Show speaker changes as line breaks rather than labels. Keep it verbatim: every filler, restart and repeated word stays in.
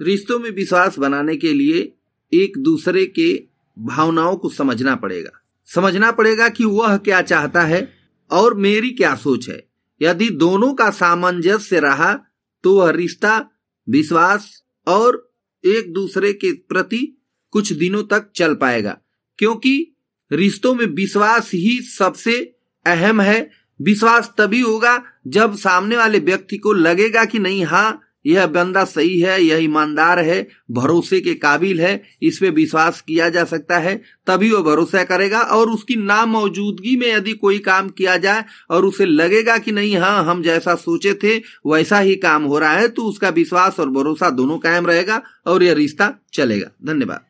रिश्तों में विश्वास बनाने के लिए एक दूसरे के भावनाओं को समझना पड़ेगा। समझना पड़ेगा कि वह क्या चाहता है और मेरी क्या सोच है। यदि दोनों का सामंजस्य रहा तो वह रिश्ता विश्वास और एक दूसरे के प्रति कुछ दिनों तक चल पाएगा, क्योंकि रिश्तों में विश्वास ही सबसे अहम है। विश्वास तभी होगा जब सामने वाले व्यक्ति को लगेगा कि नहीं, हाँ यह बंदा सही है, यह ईमानदार है, भरोसे के काबिल है, इस पे विश्वास किया जा सकता है, तभी वह भरोसा करेगा। और उसकी नामौजूदगी में यदि कोई काम किया जाए और उसे लगेगा कि नहीं, हाँ हम जैसा सोचे थे वैसा ही काम हो रहा है, तो उसका विश्वास और भरोसा दोनों कायम रहेगा और यह रिश्ता चलेगा। धन्यवाद।